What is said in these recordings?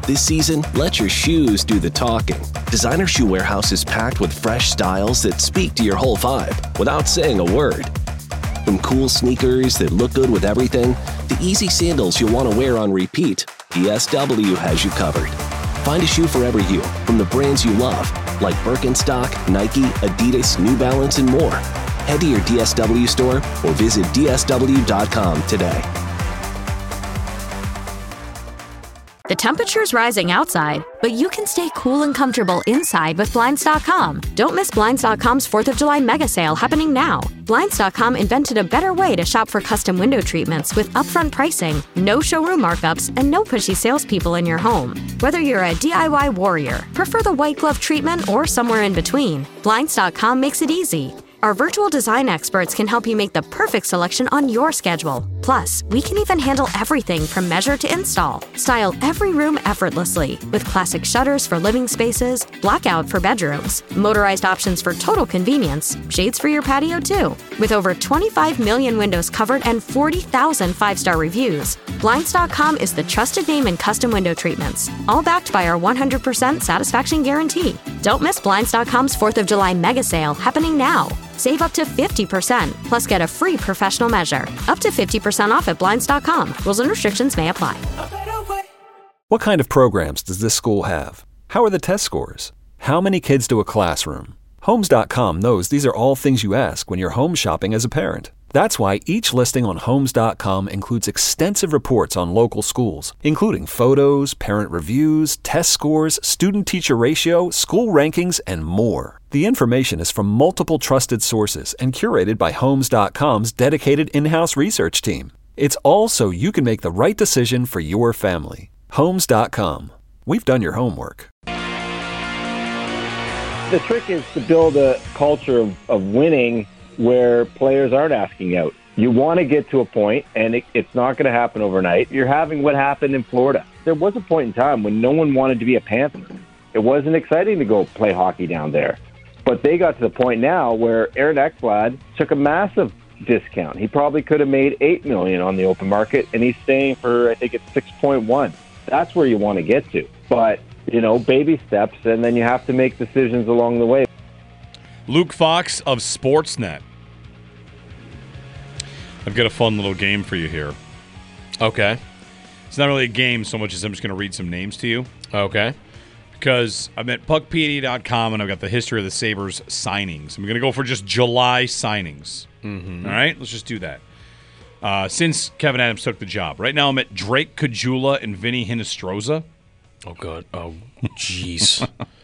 This season, let your shoes do the talking. Designer Shoe Warehouse is packed with fresh styles that speak to your whole vibe without saying a word. From cool sneakers that look good with everything, to easy sandals you'll want to wear on repeat, DSW has you covered. Find a shoe for every you, from the brands you love, like Birkenstock, Nike, Adidas, New Balance, and more. Head to your DSW store or visit DSW.com today. The temperature's rising outside, but you can stay cool and comfortable inside with Blinds.com. Don't miss Blinds.com's 4th of July mega sale happening now. Blinds.com invented a better way to shop for custom window treatments with upfront pricing, no showroom markups, and no pushy salespeople in your home. Whether you're a DIY warrior, prefer the white glove treatment, or somewhere in between, Blinds.com makes it easy. Our virtual design experts can help you make the perfect selection on your schedule. Plus, we can even handle everything from measure to install. Style every room effortlessly with classic shutters for living spaces, blackout for bedrooms, motorized options for total convenience, shades for your patio too. With over 25 million windows covered and 40,000 five-star reviews, Blinds.com is the trusted name in custom window treatments, all backed by our 100% satisfaction guarantee. Don't miss Blinds.com's 4th of July mega sale happening now. Save up to 50%, plus get a free professional measure. Up to 50% off at Blinds.com. Rules and restrictions may apply. What kind of programs does this school have? How are the test scores? How many kids to a classroom? Homes.com knows these are all things you ask when you're home shopping as a parent. That's why each listing on Homes.com includes extensive reports on local schools, including photos, parent reviews, test scores, student-teacher ratio, school rankings, and more. The information is from multiple trusted sources and curated by Homes.com's dedicated in-house research team. It's all so you can make the right decision for your family. Homes.com. We've done your homework. The trick is to build a culture of winning where players aren't asking out. You want to get to a point, and it's not going to happen overnight. You're having what happened in Florida. There was a point in time when no one wanted to be a Panther. It wasn't exciting to go play hockey down there. But they got to the point now where Aaron Ekblad took a massive discount. He probably could have made $8 million on the open market, and he's staying for, I think it's 6.1. That's where you want to get to. But, baby steps, and then you have to make decisions along the way. Luke Fox of Sportsnet. I've got a fun little game for you here. Okay. It's not really a game so much as I'm just going to read some names to you. Okay. Because I'm at puckpd.com and I've got the history of the Sabres signings. I'm going to go for just July signings. Mm-hmm. All right? Let's just do that. Since Kevin Adams took the job. Right now I'm at Drake Caggiula and Vinny Hinostroza. Oh, God. Oh, jeez.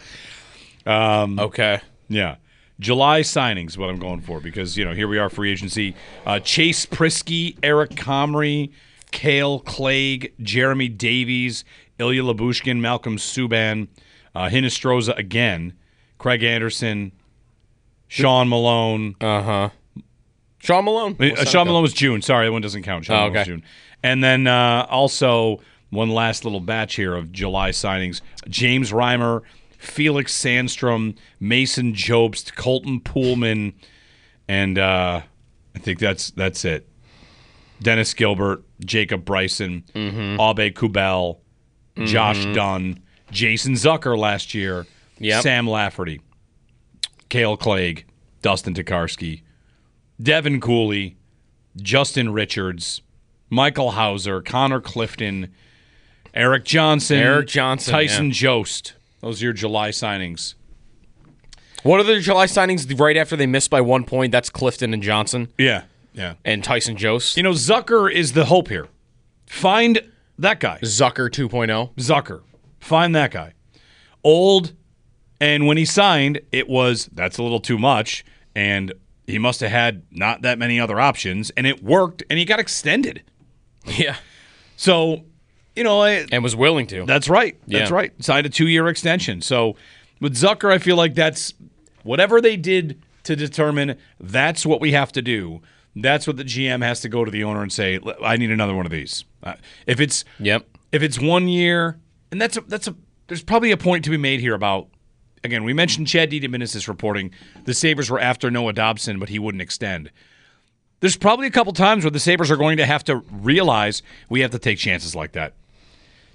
Okay. Yeah. July signings, what I'm going for, because, here we are, free agency. Chase Prisky, Eric Comrie, Cale Clague, Jeremy Davies, Ilya Lyubushkin, Malcolm Subban, Hinostroza again, Craig Anderson, Sean Malone. Uh-huh. Sean Malone? Sean Malone was June. Sorry, that one doesn't count. Sean Malone was June. And then also one last little batch here of July signings. James Reimer, Felix Sandstrom, Mason Jobst, Colton Poolman, and I think that's it. Dennis Gilbert, Jacob Bryson, Abe Kubel, Josh Dunn, Jason Zucker last year, Sam Lafferty, Cale Clague, Dustin Tokarski, Devin Cooley, Justin Richards, Michael Hauser, Connor Clifton, Eric Johnson, Tyson Jost. Those are your July signings. What are the July signings right after they missed by 1 point? That's Clifton and Johnson. Yeah. And Tyson Jost. Zucker is the hope here. Find that guy. Zucker 2.0. Zucker. Find that guy. Old, and when he signed, that's a little too much, and he must have had not that many other options, and it worked, and he got extended. Yeah. So, and was willing to. That's right. That's right. Signed a 2-year extension. So with Zucker, I feel like that's whatever they did to determine that's what we have to do. That's what the GM has to go to the owner and say, I need another one of these. If it's 1 year, and there's probably a point to be made here about, again, we mentioned Chad DiDomenicis reporting the Sabres were after Noah Dobson, but he wouldn't extend. There's probably a couple times where the Sabres are going to have to realize we have to take chances like that.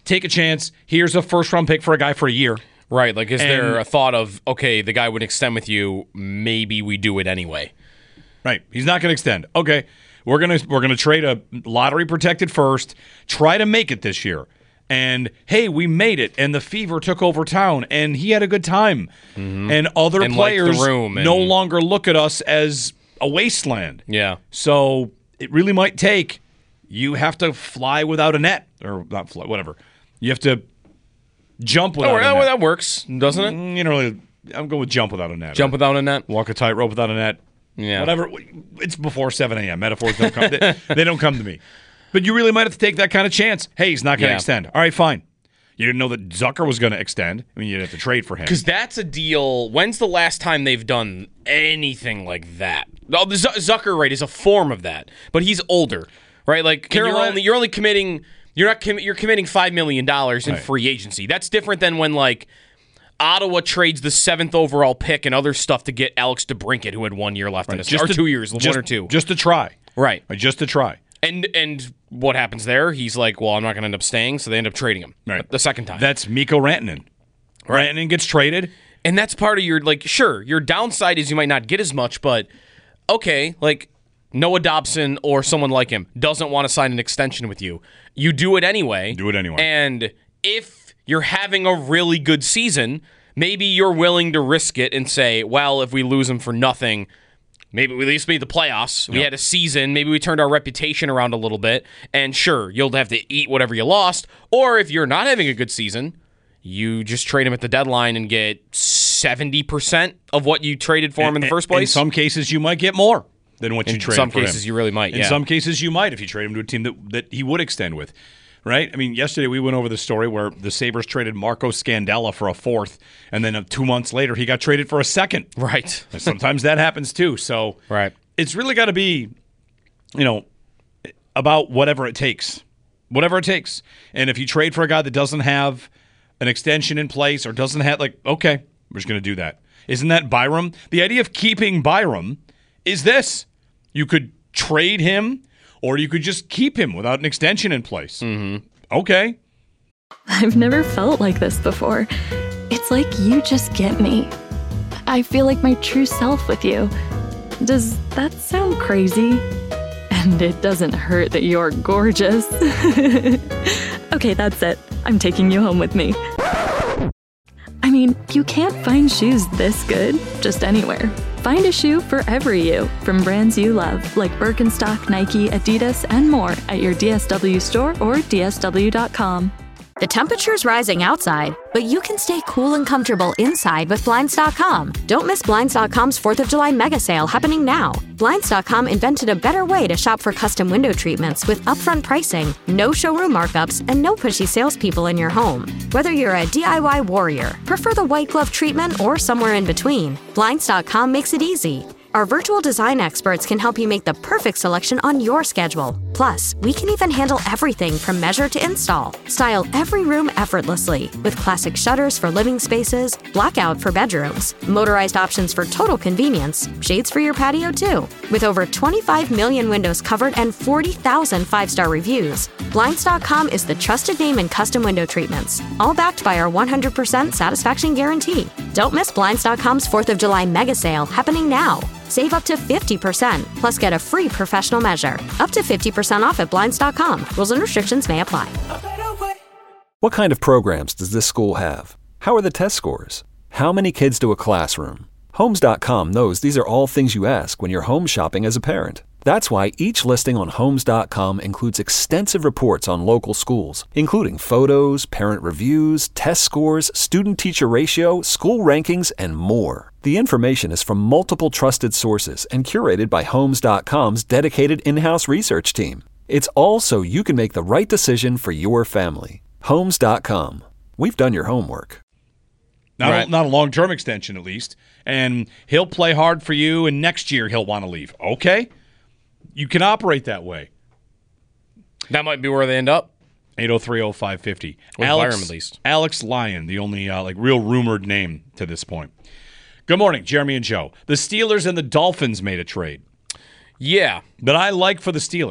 take a chance. Here's a first-round pick for a guy for a year. Right. Like, is there a thought of, okay, the guy would extend with you, maybe we do it anyway? Right. He's not going to extend. Okay, we're gonna trade a lottery-protected first, try to make it this year. And, hey, we made it, and the Fever took over town, and he had a good time. Mm-hmm. And other players no longer look at us as a wasteland. Yeah. So it really might take, you have to fly without a net, or not fly, whatever. You have to jump without a net. That works, doesn't it? I'm going with jump without a net. Jump without a net? Walk a tightrope without a net. Yeah. Whatever. It's before 7 a.m. Metaphors don't come. They don't come to me. But you really might have to take that kind of chance. Hey, he's not going to extend. All right, fine. You didn't know that Zucker was going to extend. I mean, you'd have to trade for him. Because that's a deal. When's the last time they've done anything like that? Oh, the Zucker, right, is a form of that. But he's older, right? Like, Carolina, you're only committing. You're committing $5 million in free agency. That's different than when, like, Ottawa trades the 7th overall pick and other stuff to get Alex DeBrincat, who had 1 year left in his, or 2 years, one or two. Just to try. Right. Just to try. And what happens there? He's like, well, I'm not going to end up staying, so they end up trading him the second time. That's Mikko Rantanen. Right. Rantanen gets traded. And that's part of your, like, sure, your downside is you might not get as much, but okay, like, Noah Dobson or someone like him doesn't want to sign an extension with you. You do it anyway. And if you're having a really good season, maybe you're willing to risk it and say, well, if we lose him for nothing, maybe we at least made the playoffs. We had a season. Maybe we turned our reputation around a little bit. And sure, you'll have to eat whatever you lost. Or if you're not having a good season, you just trade him at the deadline and get 70% of what you traded for him in the first place. In some cases, you might get more than what you traded for him. In some cases, you really might, In some cases, you might if you trade him to a team that he would extend with. Right? I mean, yesterday we went over the story where the Sabres traded Marco Scandella for a 4th, and then 2 months later he got traded for a 2nd. Right. And sometimes that happens too. So it's really got to be, about whatever it takes. Whatever it takes. And if you trade for a guy that doesn't have an extension in place or doesn't have, okay, we're just going to do that. Isn't that Byram? The idea of keeping Byram is this. You could trade him, or you could just keep him without an extension in place. Mm-hmm. Okay. I've never felt like this before. It's like you just get me. I feel like my true self with you. Does that sound crazy? And it doesn't hurt that you're gorgeous. Okay, that's it. I'm taking you home with me. I mean, you can't find shoes this good just anywhere. Find a shoe for every you from brands you love, like Birkenstock, Nike, Adidas, and more at your DSW store or DSW.com. The temperature's rising outside, but you can stay cool and comfortable inside with Blinds.com. Don't miss Blinds.com's 4th of July mega sale happening now. Blinds.com invented a better way to shop for custom window treatments with upfront pricing, no showroom markups, and no pushy salespeople in your home. Whether you're a DIY warrior, prefer the white glove treatment, or somewhere in between, Blinds.com makes it easy. Our virtual design experts can help you make the perfect selection on your schedule. Plus, we can even handle everything from measure to install. Style every room effortlessly with classic shutters for living spaces, blackout for bedrooms, motorized options for total convenience, shades for your patio too. With over 25 million windows covered and 40,000 5-star reviews, Blinds.com is the trusted name in custom window treatments, all backed by our 100% satisfaction guarantee. Don't miss Blinds.com's 4th of July mega sale happening now. Save up to 50%, plus get a free professional measure. Up to 50% off at Blinds.com. Rules and restrictions may apply. What kind of programs does this school have? How are the test scores? How many kids do a classroom? Homes.com knows these are all things you ask when you're home shopping as a parent. That's why each listing on Homes.com includes extensive reports on local schools, including photos, parent reviews, test scores, student-teacher ratio, school rankings, and more. The information is from multiple trusted sources and curated by Homes.com's dedicated in-house research team. It's all so you can make the right decision for your family. Homes.com. We've done your homework. Not a long-term extension, at least. And he'll play hard for you, and next year he'll want to leave. Okay. You can operate that way. That might be where they end up. 803-0550. Byram, at least. Alex Lyon, the only real rumored name to this point. Good morning, Jeremy and Joe. The Steelers and the Dolphins made a trade. Yeah. But I like for the Steelers.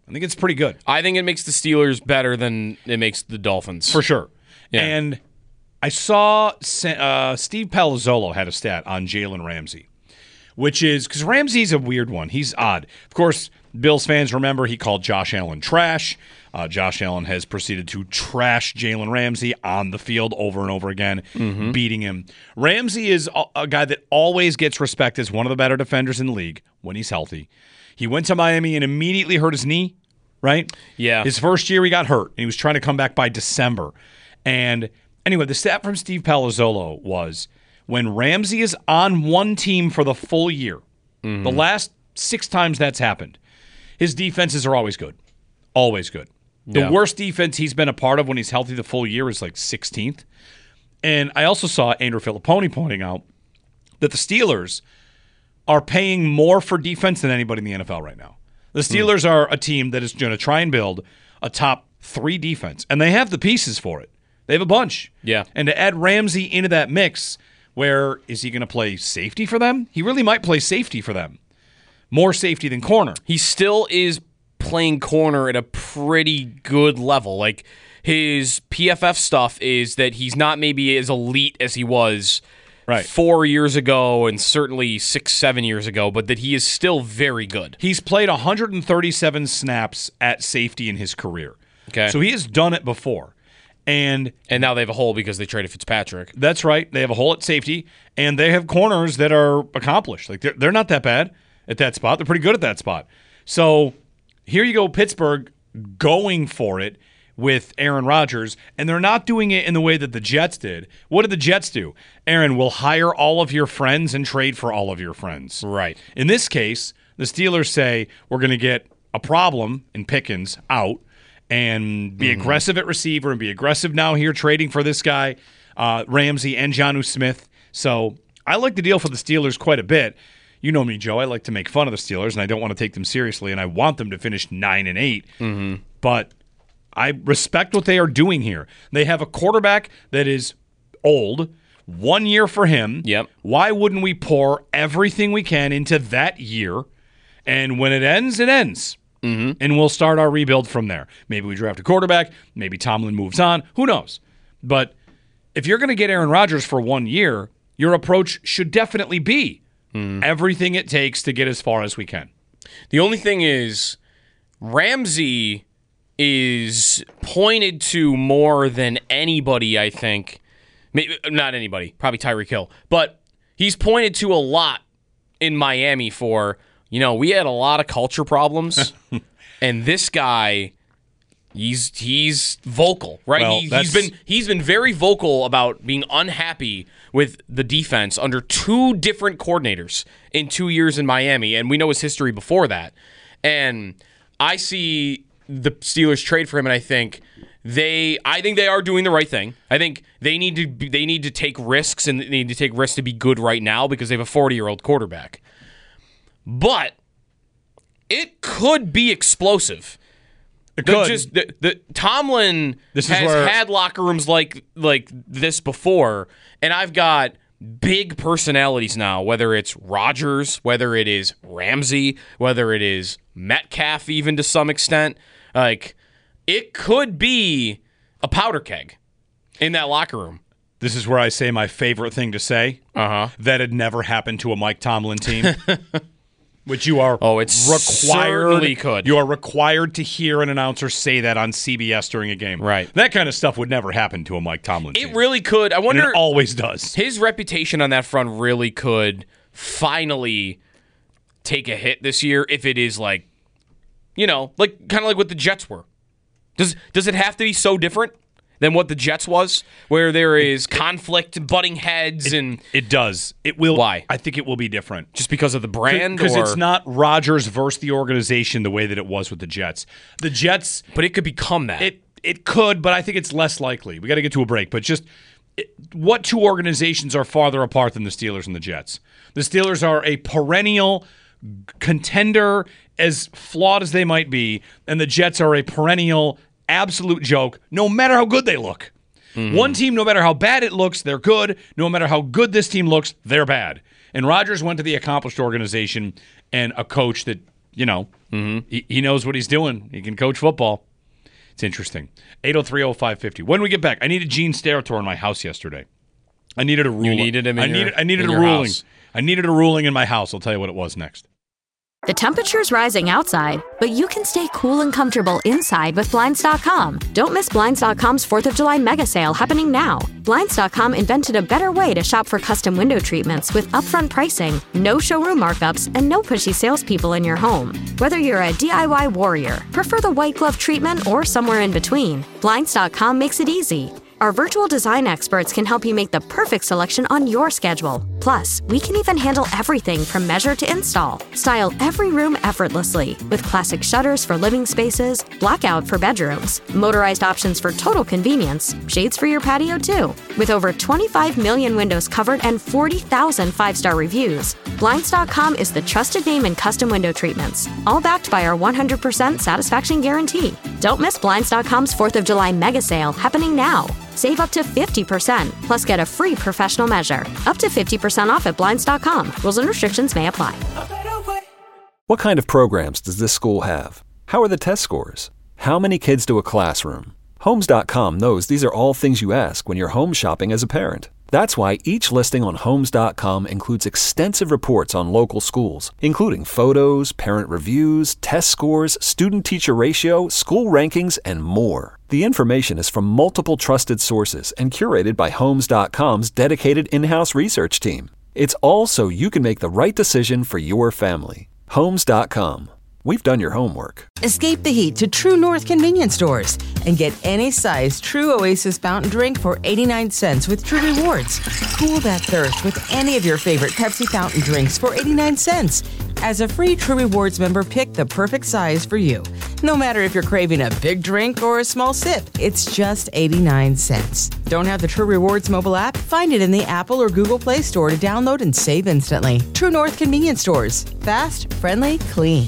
I think it's pretty good. I think it makes the Steelers better than it makes the Dolphins. For sure. Yeah. And I saw Steve Palazzolo had a stat on Jalen Ramsey, which is because Ramsey's a weird one. He's odd. Of course, Bills fans remember he called Josh Allen trash. Josh Allen has proceeded to trash Jalen Ramsey on the field over and over again, beating him. Ramsey is a guy that always gets respect as one of the better defenders in the league when he's healthy. He went to Miami and immediately hurt his knee, right? Yeah. His first year he got hurt, and he was trying to come back by December. And anyway, the stat from Steve Palazzolo was when Ramsey is on one team for the full year, the last 6 times that's happened, his defenses are always good. Always good. The worst defense he's been a part of when he's healthy the full year is like 16th. And I also saw Andrew Filipponi pointing out that the Steelers are paying more for defense than anybody in the NFL right now. The Steelers are a team that is going to try and build a top 3 defense, and they have the pieces for it. They have a bunch. Yeah. And to add Ramsey into that mix, where is he going to play safety for them? He really might play safety for them. More safety than corner. He still is playing corner at a pretty good level. Like, his PFF stuff is that he's not maybe as elite as he was 4 years ago and certainly 6-7 years ago, but that he is still very good. He's played 137 snaps at safety in his career. Okay. So he has done it before. And now they have a hole because they traded Fitzpatrick. That's right. They have a hole at safety, and they have corners that are accomplished. Like they're not that bad at that spot. They're pretty good at that spot. So here you go, Pittsburgh going for it with Aaron Rodgers, and they're not doing it in the way that the Jets did. What did the Jets do? Aaron, we'll hire all of your friends and trade for all of your friends. Right. In this case, the Steelers say we're going to get a problem in Pickens out and be aggressive at receiver and be aggressive now here trading for this guy, Ramsey and Jonnu Smith. So I like the deal for the Steelers quite a bit. You know me, Joe. I like to make fun of the Steelers, and I don't want to take them seriously, and I want them to finish 9-8. But I respect what they are doing here. They have a quarterback that is old, 1 year for him. Yep. Why wouldn't we pour everything we can into that year? And when it ends, it ends. And we'll start our rebuild from there. Maybe we draft a quarterback. Maybe Tomlin moves on. Who knows? But if you're going to get Aaron Rodgers for 1 year, your approach should definitely be everything it takes to get as far as we can. The only thing is, Ramsey is pointed to more than anybody, I think. Maybe not anybody, probably Tyreek Hill. But he's pointed to a lot in Miami for, we had a lot of culture problems. And this guy, he's vocal, right? Well, he's been very vocal about being unhappy with the defense under 2 different coordinators in 2 years in Miami, and we know his history before that. And I see the Steelers trade for him, and I think they are doing the right thing. I think they need to take risks, and they need to take risks to be good right now because they have a 40-year-old quarterback. But it could be explosive. It could. The Tomlin has had locker rooms like this before, and I've got big personalities now, whether it's Rodgers, whether it is Ramsey, whether it is Metcalf even to some extent. Like, it could be a powder keg in that locker room. This is where I say my favorite thing to say. That had never happened to a Mike Tomlin team. Which you are certainly could. You are required to hear an announcer say that on CBS during a game. Right. That kind of stuff would never happen to a Mike Tomlin team. It really could. I wonder. And it always does. His reputation on that front really could finally take a hit this year if it is kind of like what the Jets were. Does it have to be so different than what the Jets was, where there is conflict, butting heads, and it does. It will. Why? I think it will be different, just because of the brand, because it's not Rodgers versus the organization the way that it was with the Jets. The Jets, but it could become that. It could, but I think it's less likely. We got to get to a break, but just what 2 organizations are farther apart than the Steelers and the Jets? The Steelers are a perennial contender, as flawed as they might be, and the Jets are a perennial absolute joke, no matter how good they look. One team, no matter how bad it looks, they're good. No matter how good this team looks, they're bad. And Rodgers went to the accomplished organization and a coach that he knows what he's doing. He can coach football. It's interesting. 803-0550. When we get back, I needed Gene Steratore in my house yesterday. I needed a ruling. You needed him in I needed a ruling. House. I needed a ruling in my house. I'll tell you what it was next. The temperature's rising outside, but you can stay cool and comfortable inside with Blinds.com. Don't miss Blinds.com's 4th of July mega sale happening now. Blinds.com invented a better way to shop for custom window treatments with upfront pricing, no showroom markups, and no pushy salespeople in your home. Whether you're a DIY warrior, prefer the white glove treatment, or somewhere in between, Blinds.com makes it easy. Our virtual design experts can help you make the perfect selection on your schedule. Plus, we can even handle everything from measure to install. Style every room effortlessly with classic shutters for living spaces, blackout for bedrooms, motorized options for total convenience, shades for your patio too. With over 25 million windows covered and 40,000 5-star reviews, Blinds.com is the trusted name in custom window treatments, all backed by our 100% satisfaction guarantee. Don't miss Blinds.com's 4th of July mega sale happening now. Save up to 50%, plus get a free professional measure. Up to 50% off at Blinds.com. Rules and restrictions may apply. What kind of programs does this school have? How are the test scores? How many kids do a classroom? Homes.com knows these are all things you ask when you're home shopping as a parent. That's why each listing on Homes.com includes extensive reports on local schools, including photos, parent reviews, test scores, student-teacher ratio, school rankings, and more. The information is from multiple trusted sources and curated by Homes.com's dedicated in-house research team. It's all so you can make the right decision for your family. Homes.com. We've done your homework. Escape the heat to True North convenience stores and get any size True Oasis fountain drink for 89 cents with True Rewards. Cool that thirst with any of your favorite Pepsi fountain drinks for 89 cents. As a free True Rewards member, pick the perfect size for you. No matter if you're craving a big drink or a small sip, it's just 89 cents. Don't have the True Rewards mobile app? Find it in the Apple or Google Play Store to download and save instantly. True North convenience stores. Fast, friendly, clean.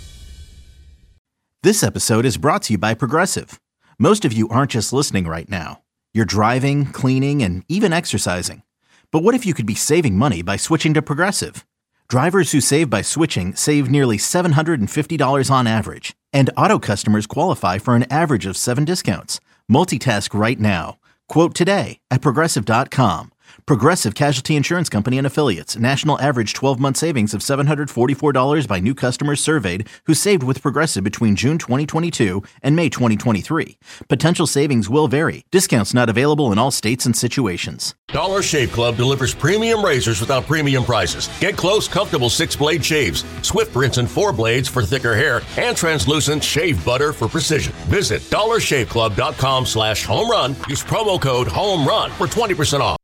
This episode is brought to you by Progressive. Most of you aren't just listening right now. You're driving, cleaning, and even exercising. But what if you could be saving money by switching to Progressive? Drivers who save by switching save nearly $750 on average. And auto customers qualify for an average of 7 discounts. Multitask right now. Quote today at Progressive.com. Progressive Casualty Insurance Company and Affiliates. National average 12-month savings of $744 by new customers surveyed who saved with Progressive between June 2022 and May 2023. Potential savings will vary. Discounts not available in all states and situations. Dollar Shave Club delivers premium razors without premium prices. Get close, comfortable 6-blade shaves, Swift rinse and 4 blades for thicker hair, and translucent shave butter for precision. Visit dollarshaveclub.com/home run. Use promo code HOME RUN for 20% off.